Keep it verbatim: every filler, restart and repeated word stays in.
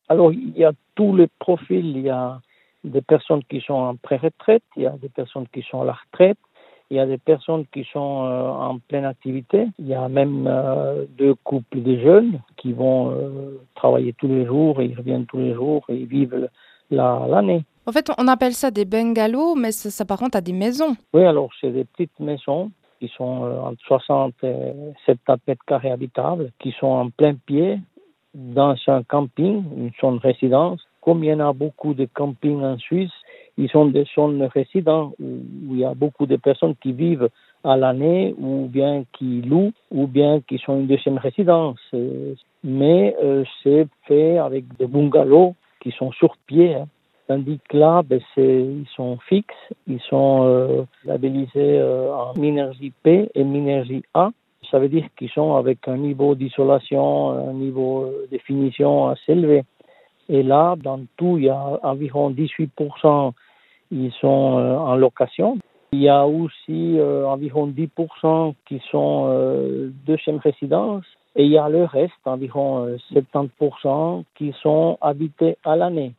Alors, il y a tous les profils. Il y a des personnes qui sont en pré-retraite, il y a des personnes qui sont à la retraite, il y a des personnes qui sont euh, en pleine activité. Il y a même euh, deux couples de jeunes qui vont euh, travailler tous les jours et ils reviennent tous les jours et ils vivent la, l'année. En fait, on appelle ça des bungalows, mais ça s'apparente à des maisons. Oui, alors c'est des petites maisons qui sont euh, entre soixante et soixante-dix mètres carrés habitables, qui sont en plein pied dans un camping, une zone de résidence. Comme il y en a beaucoup de campings en Suisse, ils sont des zones de résidence où, où il y a beaucoup de personnes qui vivent à l'année ou bien qui louent ou bien qui sont une deuxième résidence. Mais euh, c'est fait avec des bungalows qui sont sur pied, hein. Tandis que là, ben, c'est, ils sont fixes, ils sont euh, labellisés euh, en Minergie P et Minergie A. Ça veut dire qu'ils sont avec un niveau d'isolation, un niveau de finition assez élevé. Et là, dans tout, il y a environ dix-huit pour cent qui sont euh, en location. Il y a aussi euh, environ dix pour cent qui sont euh, deuxième résidence. Et il y a le reste, environ euh, soixante-dix pour cent qui sont habités à l'année.